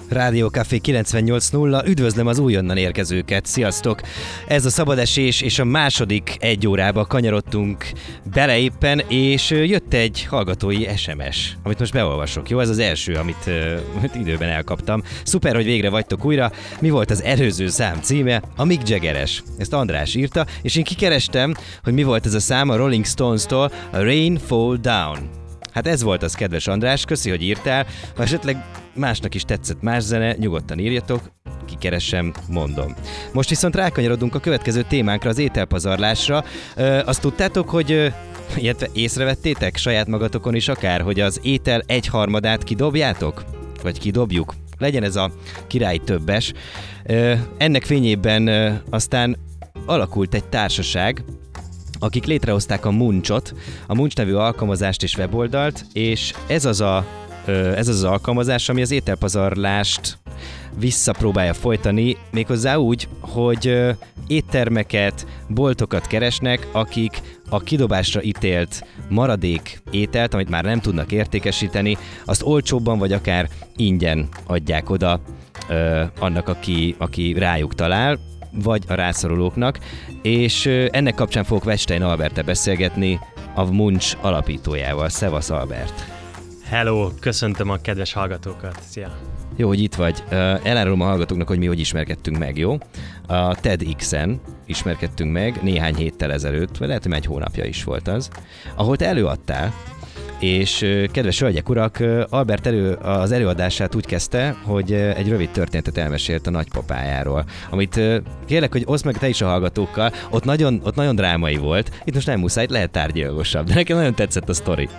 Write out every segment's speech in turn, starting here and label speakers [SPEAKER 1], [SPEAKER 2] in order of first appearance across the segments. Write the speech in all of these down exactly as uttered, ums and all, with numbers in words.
[SPEAKER 1] Rádió Café kilencvennyolc nulla, üdvözlöm az újonnan érkezőket, sziasztok! Ez a szabadesés, és a második egy órába kanyarodtunk bele éppen, és jött egy hallgatói es em es, amit most beolvasok, jó? Ez az első, amit, amit időben elkaptam. Szuper, hogy végre vagytok újra. Mi volt az előző szám címe? A Mick Jaggeres. Ezt András írta, és én kikerestem, hogy mi volt ez a szám a Rolling Stones-tól, a Rain Fall Down. Hát ez volt az, kedves András, köszi, hogy írtál. Ha esetleg másnak is tetszett más zene, nyugodtan írjatok, kikeresem, mondom. Most viszont rákanyarodunk a következő témánkra, az ételpazarlásra. Ö, azt tudtátok, hogy illetve észrevettétek saját magatokon is akár, hogy az étel egyharmadát kidobjátok? Vagy kidobjuk? Legyen ez a királyi többes. Ö, ennek fényében ö, aztán alakult egy társaság, akik létrehozták a Munchot, a Munch nevű alkalmazást és weboldalt, és ez az, a, ez az az alkalmazás, ami az ételpazarlást visszapróbálja folytani, méghozzá úgy, hogy éttermeket, boltokat keresnek, akik a kidobásra ítélt maradék ételt, amit már nem tudnak értékesíteni, azt olcsóbban vagy akár ingyen adják oda ö, annak, aki, aki rájuk talál, vagy a rászorulóknak, és ennek kapcsán fogok Vestein Alberttel beszélgetni, a Munch alapítójával. Szevasz, Albert!
[SPEAKER 2] Hello, köszöntöm a kedves hallgatókat, szia!
[SPEAKER 1] Jó, hogy itt vagy. Elárulom a hallgatóknak, hogy mi hogy ismerkedtünk meg, jó? A TEDxen ismerkedtünk meg néhány héttel ezelőtt, vagy lehet, hogy egy hónapja is volt az, ahol te előadtál, és kedves hölgyek, urak, Albert elő, az előadását úgy kezdte, hogy egy rövid történetet elmesélt a nagypapájáról, amit kérlek, hogy oszd meg te is a hallgatókkal, ott nagyon, ott nagyon drámai volt, itt most nem muszáj, itt lehet tárgyilgosabb, de nekem nagyon tetszett a sztori.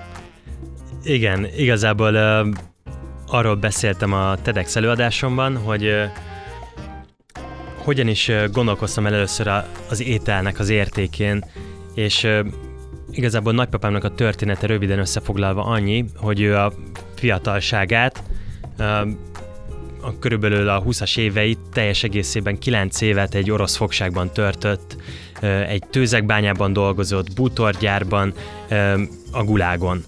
[SPEAKER 2] Igen, igazából uh, arról beszéltem a TEDx előadásomban, hogy uh, hogyan is uh, gondolkoztam el először a, az ételnek az értékén, és uh, igazából nagypapámnak a története röviden összefoglalva annyi, hogy ő a fiatalságát, a körülbelül a húszas éveit teljes egészében kilenc évet egy orosz fogságban töltött, egy tőzegbányában dolgozott, bútorgyárban, a Gulágon.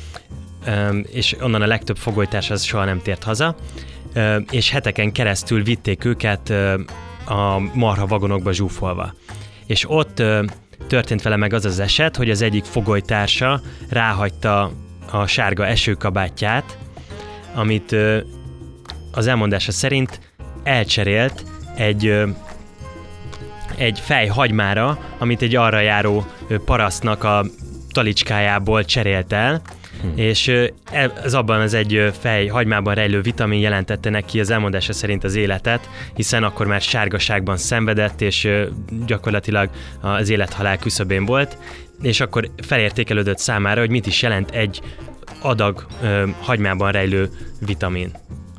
[SPEAKER 2] És onnan a legtöbb fogolytárs az soha nem tért haza, és heteken keresztül vitték őket a marha vagonokba zsúfolva. És ott történt vele meg az az eset, hogy az egyik fogolytársa ráhagyta a sárga esőkabátját, amit az elmondása szerint elcserélt egy, egy fej hagymára, amit egy arra járó parasztnak a talicskájából cserélt el, Hmm. és ez abban az egy fej hagymában rejlő vitamin jelentette neki az elmondása szerint az életet, hiszen akkor már sárgaságban szenvedett, és gyakorlatilag az élethalál küszöbén volt, és akkor felértékelődött számára, hogy mit is jelent egy adag hagymában rejlő vitamin.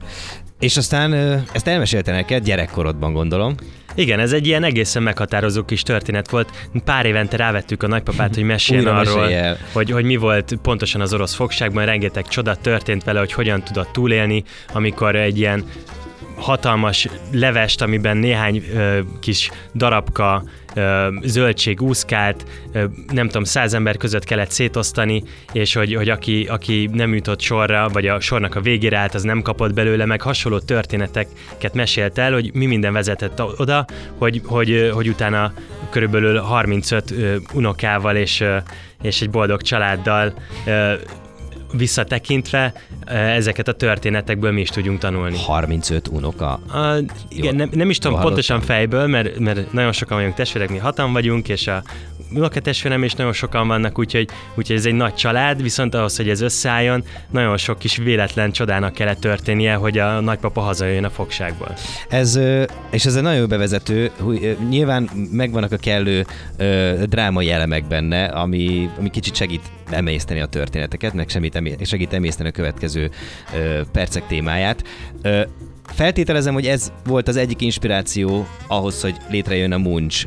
[SPEAKER 1] És aztán ezt elmesélte neked gyerekkorodban, gondolom.
[SPEAKER 2] Igen, ez egy ilyen egészen meghatározó kis történet volt. Pár évente rávettük a nagypapát, hogy meséljen arról, hogy, hogy mi volt pontosan az orosz fogságban, rengeteg csoda történt vele, hogy hogyan tudott túlélni, amikor egy ilyen hatalmas levest, amiben néhány ö, kis darabka ö, zöldség úszkált, ö, nem tudom, száz ember között kellett szétosztani, és hogy, hogy aki, aki nem jutott sorra, vagy a sornak a végére állt, az nem kapott belőle, meg hasonló történeteket mesélt el, hogy mi minden vezetett oda, hogy, hogy, hogy utána körülbelül harmincöt ö, unokával és, ö, és egy boldog családdal ö, visszatekintve ezeket a történetekből mi is tudjunk tanulni.
[SPEAKER 1] harmincöt unoka?
[SPEAKER 2] A, igen, nem, nem is tudom pontosan fejből, mert, mert nagyon sokan vagyunk testvérek, mi hatan vagyunk, és a unokatestvérem is nagyon sokan vannak, úgyhogy, úgyhogy ez egy nagy család, viszont ahhoz, hogy ez összeálljon, nagyon sok kis véletlen csodának kellett történnie, hogy a nagypapa hazajöjjön a fogságból.
[SPEAKER 1] Ez, és ez egy nagyon bevezető, nyilván megvannak a kellő drámai elemek benne, ami, ami kicsit segít emészteni a történeteket, meg segít emészteni a következő percek témáját. Feltételezem, hogy ez volt az egyik inspiráció ahhoz, hogy létrejön a Munch.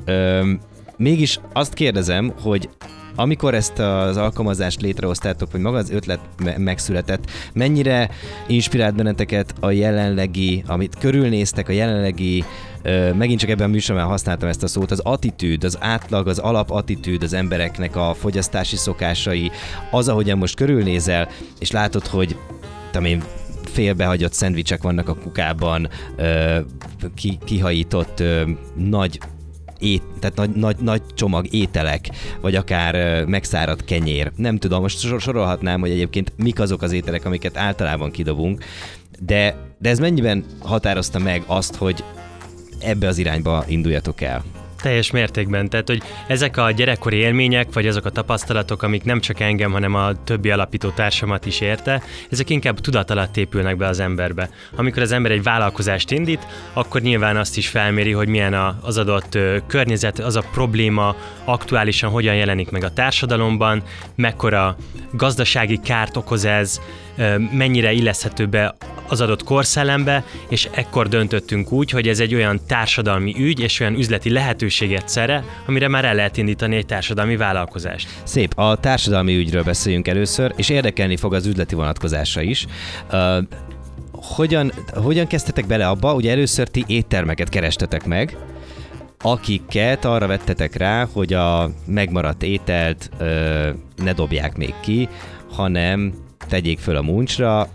[SPEAKER 1] Mégis azt kérdezem, hogy amikor ezt az alkalmazást létrehoztátok, vagy maga az ötlet megszületett, mennyire inspirált benneteket a jelenlegi, amit körülnéztek, a jelenlegi, megint csak ebben a műsorban használtam ezt a szót, az attitűd, az átlag, az alapattitűd az embereknek, a fogyasztási szokásai, az, ahogyan most körülnézel, és látod, hogy tudom én, félbehagyott szendvicsek vannak a kukában, ö, ki, kihajított ö, nagy Ét, tehát nagy, nagy, nagy csomag ételek, vagy akár megszáradt kenyér. Nem tudom, most sorolhatnám, hogy egyébként mik azok az ételek, amiket általában kidobunk, de, de ez mennyiben határozta meg azt, hogy ebbe az irányba induljatok el?
[SPEAKER 2] Teljes mértékben. Tehát, hogy ezek a gyerekkori élmények, vagy azok a tapasztalatok, amik nem csak engem, hanem a többi alapító társamat is érte, ezek inkább tudat alatt épülnek be az emberbe. Amikor az ember egy vállalkozást indít, akkor nyilván azt is felméri, hogy milyen az adott környezet, az a probléma aktuálisan hogyan jelenik meg a társadalomban, mekkora gazdasági kárt okoz ez, mennyire illeszthető be az adott korszellembe, és ekkor döntöttünk úgy, hogy ez egy olyan társadalmi ügy, és olyan üzleti lehetőség egyszerre, amire már el lehet indítani egy társadalmi vállalkozást.
[SPEAKER 1] Szép, a társadalmi ügyről beszéljünk először, és érdekelni fog az üzleti vonatkozása is. Uh, hogyan, hogyan kezdtetek bele abba, ugye először ti éttermeket kerestetek meg, akiket arra vettetek rá, hogy a megmaradt ételt uh, ne dobják még ki, hanem tegyék föl a muncsra,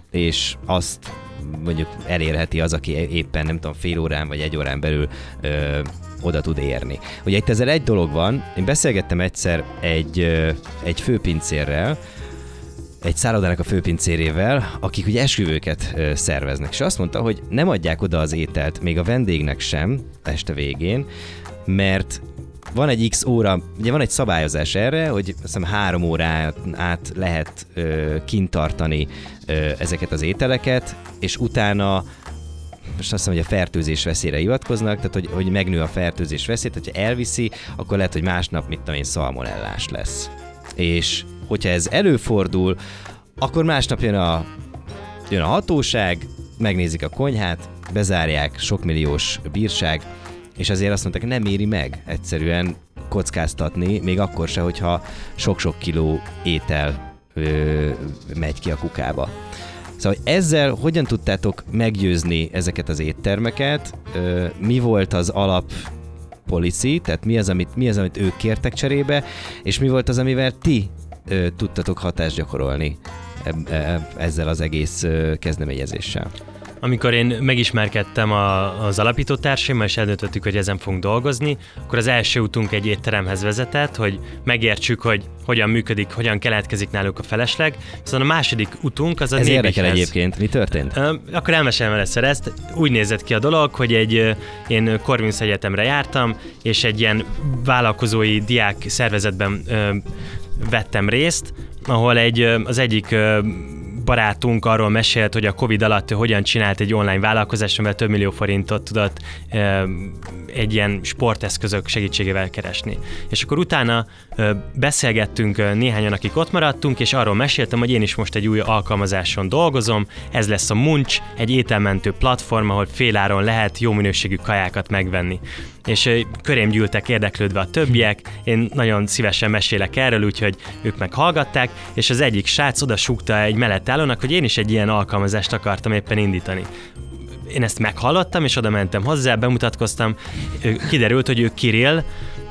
[SPEAKER 1] és azt mondjuk elérheti az, aki éppen nem tudom, fél órán vagy egy órán belül ö, oda tud érni. Ugye itt ezzel egy dolog van, én beszélgettem egyszer egy, ö, egy főpincérrel, egy szállodának a főpincérével, akik ugye esküvőket ö, szerveznek, és azt mondta, hogy nem adják oda az ételt még a vendégnek sem este végén, mert van egy X óra, ugye van egy szabályozás erre, hogy azt hiszem három órát át lehet ö, kint tartani ö, ezeket az ételeket, és utána most azt hiszem, hogy a fertőzés veszélyre hivatkoznak, tehát hogy, hogy megnő a fertőzés veszélyt, hogyha elviszi, akkor lehet, hogy másnap, mit tudom én, szalmonellás lesz. És hogyha ez előfordul, akkor másnap jön a, jön a hatóság, megnézik a konyhát, bezárják, sokmilliós bírság, és azért azt mondták, nem éri meg egyszerűen kockáztatni, még akkor se, hogyha sok-sok kiló étel ö, megy ki a kukába. Szóval ezzel hogyan tudtátok meggyőzni ezeket az éttermeket? Ö, mi volt az alap policy, tehát mi az, amit, mi az, amit ők kértek cserébe, és mi volt az, amivel ti ö, tudtatok hatást gyakorolni e, e, ezzel az egész ö, kezdeményezéssel?
[SPEAKER 2] Amikor én megismerkedtem a, az alapítótársaimmal, és eldöntöttük, hogy ezen fogunk dolgozni, akkor az első utunk egy étteremhez vezetett, hogy megértsük, hogy hogyan működik, hogyan keletkezik náluk a felesleg. Szóval a második utunk az a
[SPEAKER 1] Ez
[SPEAKER 2] Nébihhez.
[SPEAKER 1] érdekel egyébként. Mi történt?
[SPEAKER 2] Akkor elmesélem először ezt. Úgy nézett ki a dolog, hogy egy, én Corvinus Egyetemre jártam, és egy ilyen vállalkozói diák szervezetben ö, vettem részt, ahol egy, az egyik ö, barátunk arról mesélt, hogy a Covid alatt hogyan csinált egy online vállalkozást, amivel több millió forintot tudott e, egy ilyen sporteszközök segítségével keresni. És akkor utána e, beszélgettünk e, néhányan, akik ott maradtunk, és arról meséltem, hogy én is most egy új alkalmazáson dolgozom, ez lesz a Munch, egy ételmentő platform, ahol féláron lehet jó minőségű kajákat megvenni. És e, körém gyűltek érdeklődve a többiek, én nagyon szívesen mesélek erről, úgyhogy ők meghallgatták, és az egyik srác oda súgta egy mellettállónak, hogy én is egy ilyen alkalmazást akartam éppen indítani. Én ezt meghallottam, és oda mentem hozzá, bemutatkoztam, kiderült, hogy ő Kirill,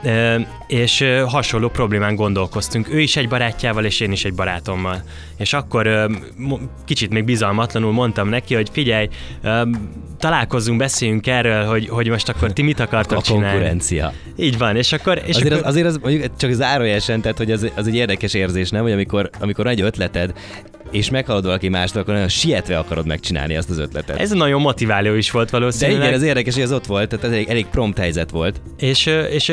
[SPEAKER 2] és hasonló problémán gondolkoztunk. Ő is egy barátjával, és én is egy barátommal. És akkor kicsit még bizalmatlanul mondtam neki, hogy figyelj, találkozzunk, beszéljünk erről, hogy, hogy most akkor ti mit akartok
[SPEAKER 1] a
[SPEAKER 2] csinálni.
[SPEAKER 1] A konkurencia.
[SPEAKER 2] Így van, és akkor... És
[SPEAKER 1] azért,
[SPEAKER 2] akkor...
[SPEAKER 1] az, azért az mondjuk csak zárójelesen, tehát hogy az, az egy érdekes érzés, nem? Hogy amikor, amikor egy ötleted, és meghallod valaki mást, akkor nagyon sietve akarod megcsinálni azt az ötletet.
[SPEAKER 2] Ez nagyon motiváló is volt valószínűleg.
[SPEAKER 1] De igen, ez érdekes, hogy ez ott volt, tehát ez elég, elég prompt helyzet volt.
[SPEAKER 2] És, és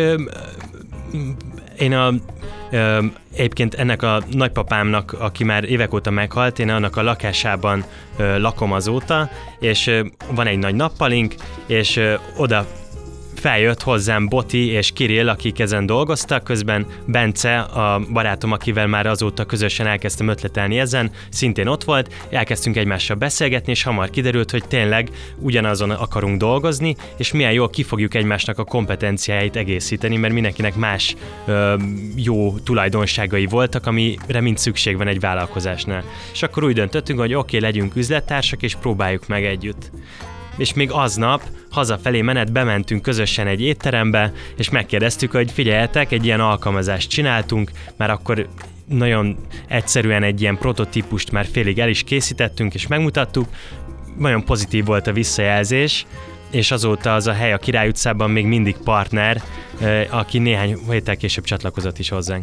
[SPEAKER 2] én a, egyébként ennek a nagypapámnak, aki már évek óta meghalt, én annak a lakásában lakom azóta, és van egy nagy nappalink, és oda feljött hozzám Boti és Kirill, akik ezen dolgoztak, közben Bence, a barátom, akivel már azóta közösen elkezdtem ötletelni ezen, szintén ott volt, elkezdtünk egymással beszélgetni, és hamar kiderült, hogy tényleg ugyanazon akarunk dolgozni, és milyen jól ki fogjuk egymásnak a kompetenciáit egészíteni, mert mindenkinek más ö, jó tulajdonságai voltak, amire mind szükség van egy vállalkozásnál. És akkor úgy döntöttünk, hogy oké, okay, legyünk üzlettársak, és próbáljuk meg együtt. És még aznap hazafelé menet bementünk közösen egy étterembe, és megkérdeztük, hogy figyeljetek, egy ilyen alkalmazást csináltunk, már akkor nagyon egyszerűen egy ilyen prototípust már félig el is készítettünk, és megmutattuk, nagyon pozitív volt a visszajelzés, és azóta az a hely a Király utcában még mindig partner, aki néhány héttel később csatlakozott is hozzánk.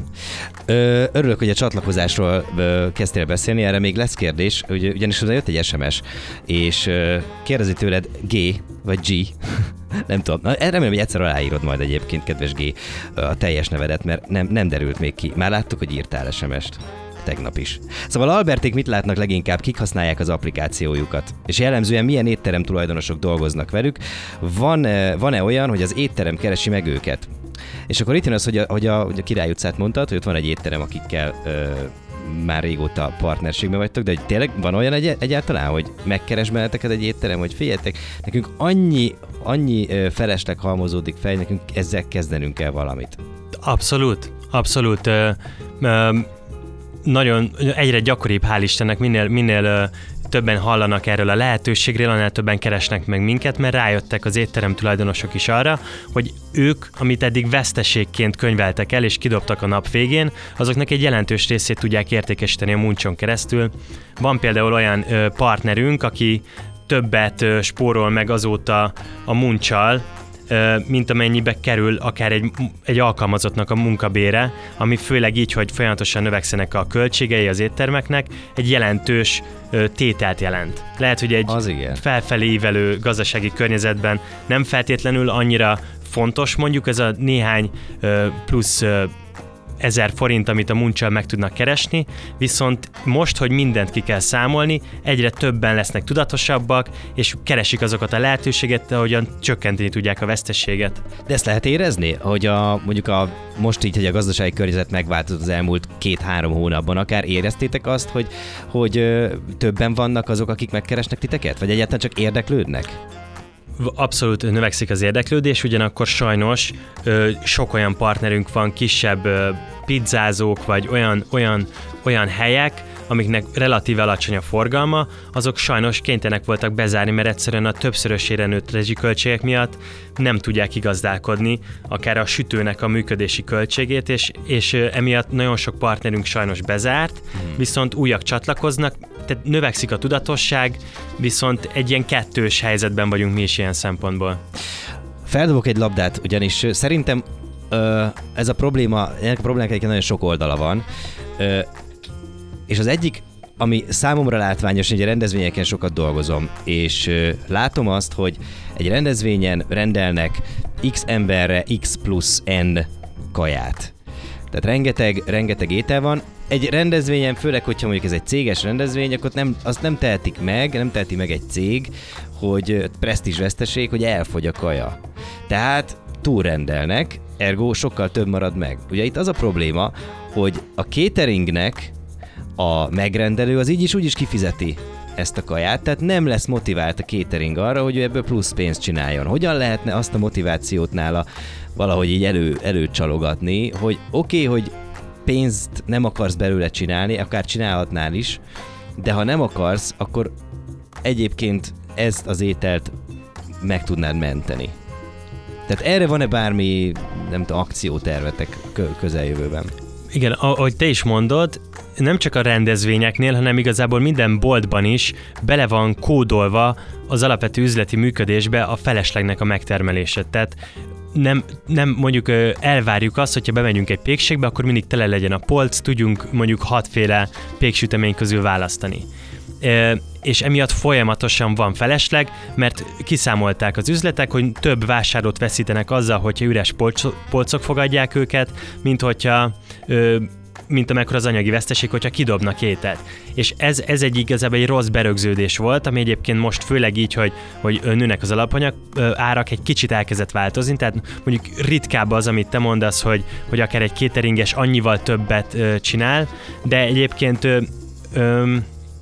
[SPEAKER 1] Ö, örülök, hogy a csatlakozásról ö, kezdtél beszélni, erre még lesz kérdés, ugy, ugyanis oda jött egy es em es, és ö, kérdezi tőled G, vagy G, nem tudom, na, remélem, hogy egyszer aláírod majd egyébként, kedves G, a teljes nevedet, mert nem, nem derült még ki. Már láttuk, hogy írtál es em est. Tegnap is. Szóval Alberték mit látnak leginkább, kik használják az applikációjukat? És jellemzően milyen étterem tulajdonosok dolgoznak velük? Van, van-e olyan, hogy az étterem keresi meg őket? És akkor itt jön az, hogy a, hogy a, hogy a Király utcát mondtad, hogy ott van egy étterem, akikkel ö, már régóta partnerségben vagytok, de hogy tényleg van olyan egy, egyáltalán, hogy megkeres benneteket egy étterem, hogy figyeljetek, nekünk annyi, annyi ö, felesleg halmozódik fel, nekünk ezzel kezdenünk kell valamit.
[SPEAKER 2] Abszolút, abszolút. Ö, ö, Nagyon, egyre gyakoribb, hál' Istennek, minél, minél uh, többen hallanak erről a lehetőségről, annál többen keresnek meg minket, mert rájöttek az étterem tulajdonosok is arra, hogy ők, amit eddig veszteségként könyveltek el és kidobtak a nap végén, azoknak egy jelentős részét tudják értékesíteni a Muncson keresztül. Van például olyan uh, partnerünk, aki többet uh, spórol meg azóta a Muncsal, mint amennyibe kerül akár egy, egy alkalmazottnak a munkabére, ami főleg így, hogy folyamatosan növekszenek a költségei az éttermeknek, egy jelentős tételt jelent. Lehet, hogy egy felfelé ívelő gazdasági környezetben nem feltétlenül annyira fontos mondjuk ez a néhány plusz ezer forint, amit a Muncsal meg tudnak keresni, viszont most, hogy mindent ki kell számolni, egyre többen lesznek tudatosabbak, és keresik azokat a lehetőséget, ahogyan csökkenteni tudják a veszteséget.
[SPEAKER 1] De ezt lehet érezni, hogy a, mondjuk a, most így, hogy a gazdasági környezet megváltozott az elmúlt két-három hónapban, akár éreztétek azt, hogy, hogy ö, többen vannak azok, akik megkeresnek titeket? Vagy egyáltalán csak érdeklődnek?
[SPEAKER 2] Abszolút növekszik az érdeklődés, ugyanakkor sajnos ö, sok olyan partnerünk van, kisebb ö, pizzázók, vagy olyan, olyan, olyan helyek, amiknek relatíve alacsony a forgalma, azok sajnos kénytelenek voltak bezárni, mert egyszerűen a többszörösére nőtt rezsiköltségek miatt nem tudják igazdálkodni akár a sütőnek a működési költségét, és, és emiatt nagyon sok partnerünk sajnos bezárt, hmm. viszont újak csatlakoznak, tehát növekszik a tudatosság, viszont egy ilyen kettős helyzetben vagyunk mi is ilyen szempontból.
[SPEAKER 1] Feldobok egy labdát, ugyanis szerintem ö, ez a probléma, ennek a problémának egyébként nagyon sok oldala van, ö, és az egyik, ami számomra látványos, hogy a rendezvényeken sokat dolgozom, és ö, látom azt, hogy egy rendezvényen rendelnek X emberre X plusz N kaját. Tehát rengeteg, rengeteg étel van. Egy rendezvényen, főleg, hogyha mondjuk ez egy céges rendezvény, akkor nem, azt nem tehetik meg, nem teheti meg egy cég, hogy presztízs veszteség, hogy elfogy a kaja. Tehát túlrendelnek, ergo sokkal több marad meg. Ugye itt az a probléma, hogy a cateringnek a megrendelő az így is úgy is kifizeti ezt a kaját, tehát nem lesz motivált a catering arra, hogy ő ebből plusz pénzt csináljon. Hogyan lehetne azt a motivációt nála valahogy így elő, előcsalogatni, hogy oké, okay, hogy pénzt nem akarsz belőle csinálni, akár csinálhatnál is, de ha nem akarsz, akkor egyébként ezt az ételt meg tudnád menteni. Tehát erre van-e bármi, nem tudom, akciótervetek közeljövőben?
[SPEAKER 2] Igen, ahogy te is mondod, nem csak a rendezvényeknél, hanem igazából minden boltban is bele van kódolva az alapvető üzleti működésbe a feleslegnek a megtermelése. Tehát nem, nem mondjuk elvárjuk azt, hogyha bemegyünk egy pékségbe, akkor mindig tele legyen a polc, tudjunk mondjuk hatféle péksütemény közül választani. E, és emiatt folyamatosan van felesleg, mert kiszámolták az üzletek, hogy több vásárlót veszítenek azzal, hogyha üres polcok, polcok fogadják őket, mint hogyha ö, mint amekkora az anyagi veszteség, hogyha kidobnak ételt. És ez, ez egy igazából egy rossz berögződés volt, ami egyébként most főleg így, hogy, hogy nőnek az alapanyag árak, egy kicsit elkezdett változni, tehát mondjuk ritkább az, amit te mondasz, hogy, hogy akár egy cateringes annyival többet ö, csinál, de egyébként ö, ö,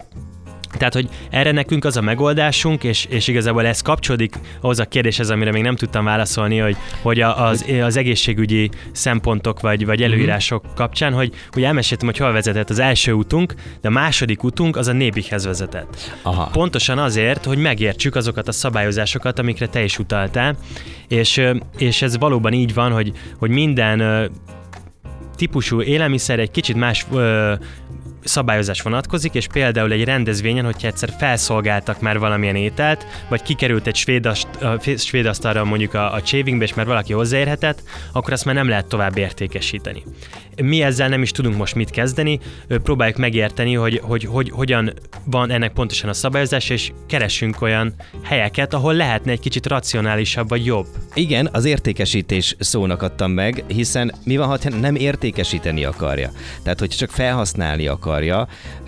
[SPEAKER 2] tehát, hogy erre nekünk az a megoldásunk, és, és igazából ez kapcsolódik ahhoz a kérdéshez, amire még nem tudtam válaszolni, hogy, hogy az, az egészségügyi szempontok vagy, vagy előírások kapcsán, hogy, hogy elmeséltem, hogy hol vezetett az első útunk, de a második útunk az a Nébikhez vezetett. Aha. Pontosan azért, hogy megértsük azokat a szabályozásokat, amikre te is utaltál, és, és ez valóban így van, hogy, hogy minden típusú élelmiszer egy kicsit más szabályozás vonatkozik, és például egy rendezvényen, hogyha egyszer felszolgáltak már valamilyen ételt, vagy kikerült egy svéd, ast, svéd asztalra mondjuk a, a chavingbe, és már valaki hozzáérhetett, akkor azt már nem lehet tovább értékesíteni. Mi ezzel nem is tudunk most mit kezdeni, próbáljuk megérteni, hogy, hogy, hogy hogyan van ennek pontosan a szabályozás, és keressünk olyan helyeket, ahol lehetne egy kicsit racionálisabb vagy jobb.
[SPEAKER 1] Igen, az értékesítés szónak adtam meg, hiszen mi van, ha nem értékesíteni akarja? Tehát, hogy csak felhasználni akarja,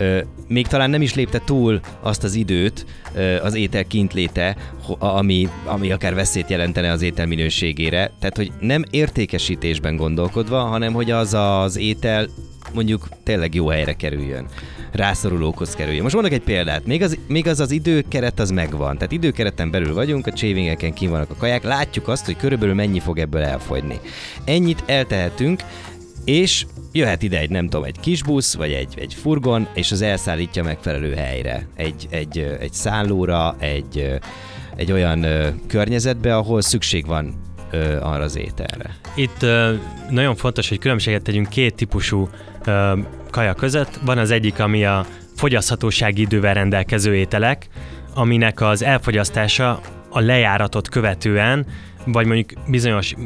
[SPEAKER 1] még talán nem is lépte túl azt az időt, az étel kintléte, ami, ami akár veszélyt jelentene az étel minőségére. Tehát, hogy nem értékesítésben gondolkodva, hanem hogy az az étel mondjuk tényleg jó helyre kerüljön, rászorulókhoz kerüljön. Most mondok egy példát, még az, még az az időkeret az megvan, tehát időkereten belül vagyunk, a chavingeken kín vannak a kaják, látjuk azt, hogy körülbelül mennyi fog ebből elfogyni. Ennyit eltehetünk, és jöhet ide egy, nem tudom, egy kis busz, vagy egy, egy furgon, és az elszállítja megfelelő helyre. Egy, egy, egy szállóra, egy, egy olyan ö, környezetbe, ahol szükség van ö, arra az ételre.
[SPEAKER 2] Itt ö, nagyon fontos, hogy különbséget tegyünk két típusú ö, kaja között. Van az egyik, ami a fogyaszthatósági idővel rendelkező ételek, aminek az elfogyasztása a lejáratot követően, vagy mondjuk bizonyos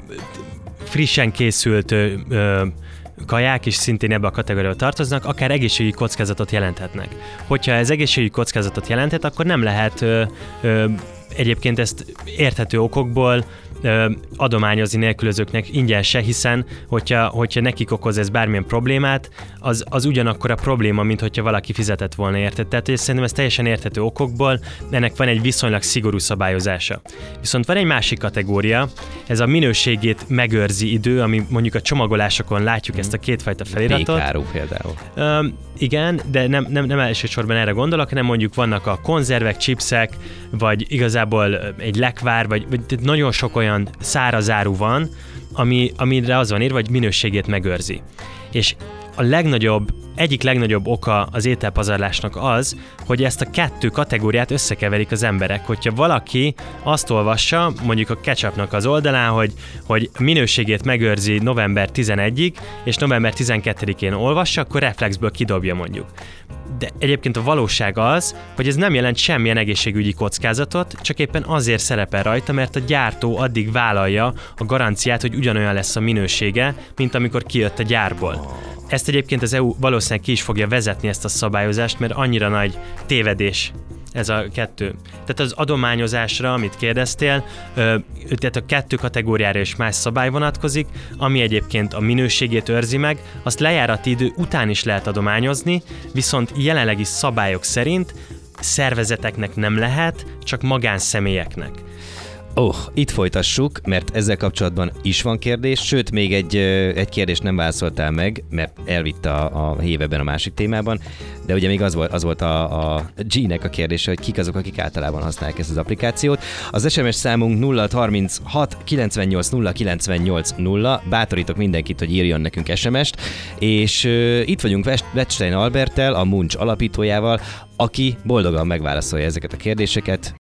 [SPEAKER 2] frissen készült ö, ö, kaják is szintén ebbe a kategóriába tartoznak, akár egészségügyi kockázatot jelenthetnek. Hogyha ez egészségügyi kockázatot jelenthet, akkor nem lehet ö, ö, egyébként ezt érthető okokból ö, adományozni nélkülözőknek ingyen se, hiszen hogyha, hogyha nekik okoz ez bármilyen problémát, az, az ugyanakkor a probléma, mint hogyha valaki fizetett volna érte. Tehát szerintem ez teljesen érthető okokból, ennek van egy viszonylag szigorú szabályozása. Viszont van egy másik kategória, ez a minőségét megőrzi idő, ami mondjuk a csomagolásokon látjuk ezt a kétfajta feliratot.
[SPEAKER 1] Pékáru például.
[SPEAKER 2] Ö, igen, de nem, nem, nem elsősorban erre gondolok, hanem mondjuk vannak a konzervek, chipsek, vagy igazából egy lekvár, vagy, vagy nagyon sok olyan szárazáru van, ami, amire az van írva, hogy minőségét megőrzi. És a legnagyobb, egyik legnagyobb oka az ételpazarlásnak az, hogy ezt a kettő kategóriát összekeverik az emberek. Hogyha valaki azt olvassa, mondjuk a ketchupnak az oldalán, hogy, hogy minőségét megőrzi november tizenegyedikéig, és november tizenkettedikéjén olvassa, akkor reflexből kidobja mondjuk. De egyébként a valóság az, hogy ez nem jelent semmilyen egészségügyi kockázatot, csak éppen azért szerepel rajta, mert a gyártó addig vállalja a garanciát, hogy ugyanolyan lesz a minősége, mint amikor kijött a gyárból. Ezt egyébként az é u valószínűleg ki is fogja vezetni, ezt a szabályozást, mert annyira nagy tévedés ez a kettő. Tehát az adományozásra, amit kérdeztél, tehát a kettő kategóriára is más szabály vonatkozik, ami egyébként a minőségét őrzi meg, azt lejárati idő után is lehet adományozni, viszont jelenlegi szabályok szerint szervezeteknek nem lehet, csak magánszemélyeknek.
[SPEAKER 1] Ó, oh, itt folytassuk, mert ezzel kapcsolatban is van kérdés, sőt, még egy, egy kérdést nem válaszoltál meg, mert elvitt a, a hív ebben a másik témában, de ugye még az volt, az volt a, a G-nek a kérdése, hogy kik azok, akik általában használják ezt az applikációt. Az es em es számunk nulla harminchat kilencvennyolc nulla kilencvennyolc nulla, bátorítok mindenkit, hogy írjon nekünk es em est, és uh, itt vagyunk Wettstein Alberttel, a Munch alapítójával, aki boldogan megválaszolja ezeket a kérdéseket,